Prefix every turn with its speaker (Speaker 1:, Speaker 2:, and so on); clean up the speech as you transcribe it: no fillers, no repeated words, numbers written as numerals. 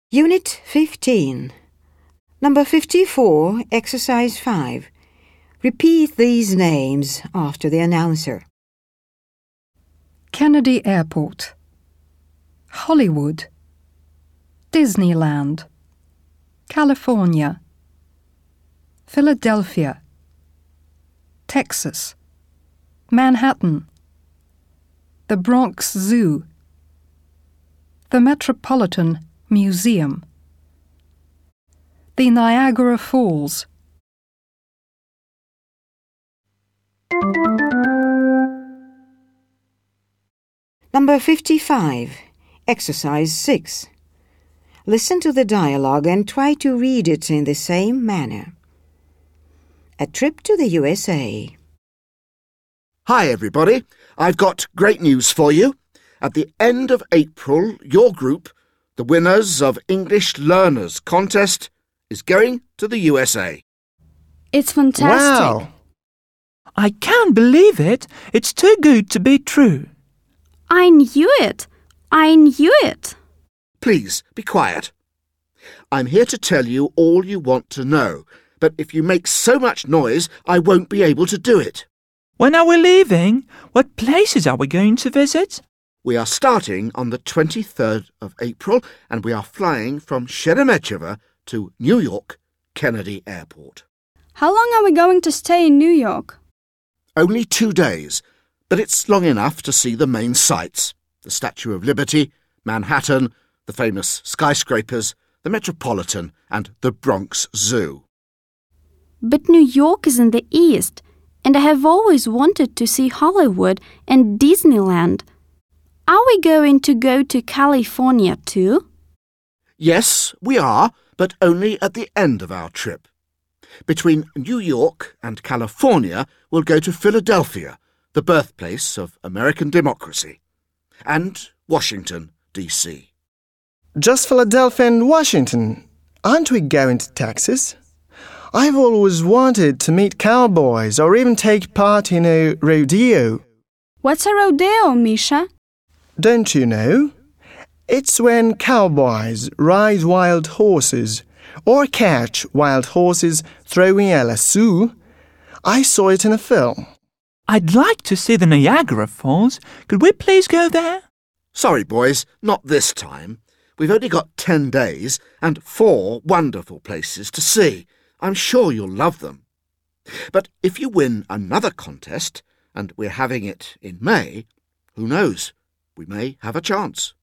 Speaker 1: Unit 15. Number 54, Exercise 5. Repeat these names after the announcer.
Speaker 2: Kennedy Airport, Hollywood, Disneyland, California, Philadelphia, Texas, Manhattan, the Bronx Zoo, the Metropolitan Museum, the Niagara Falls.
Speaker 1: Number 55, Exercise 6. Listen to the dialogue and try to read it in the same manner. A trip to the USA.
Speaker 3: Hi everybody, I've got great news for you. At the end of April, your group, the winners of English Learners Contest, is going to the USA.
Speaker 4: It's fantastic.
Speaker 5: Wow! I can't believe it. It's too good to be true.
Speaker 4: I knew it. I knew it.
Speaker 3: Please, be quiet. I'm here to tell you all you want to know, but if you make so much noise, I won't be able to do it.
Speaker 5: When are we leaving? What places are we going to visit?
Speaker 3: We are starting on the 23rd of April, and we are flying from Sheremetyevo to New York, Kennedy Airport.
Speaker 4: How long are we going to stay in New York?
Speaker 3: Only 2 days, but it's long enough to see the main sights. The Statue of Liberty, Manhattan, the famous skyscrapers, the Metropolitan, and the Bronx Zoo.
Speaker 4: But New York is in the east, and I have always wanted to see Hollywood and Disneyland. Are we going to go to California too?
Speaker 3: Yes, we are, but only at the end of our trip. Between New York and California, we'll go to Philadelphia, the birthplace of American democracy, and Washington, D.C.
Speaker 5: Just Philadelphia and Washington. Aren't we going to Texas? I've always wanted to meet cowboys or even take part in a rodeo.
Speaker 4: What's a rodeo, Misha?
Speaker 5: Don't you know? It's when cowboys ride wild horses or catch wild horses throwing a lasso. I saw it in a film. I'd like to see the Niagara Falls. Could we please go there?
Speaker 3: Sorry, boys, not this time. We've only got 10 days and 4 wonderful places to see. I'm sure you'll love them. But if you win another contest, and we're having it in May, who knows? We may have a chance.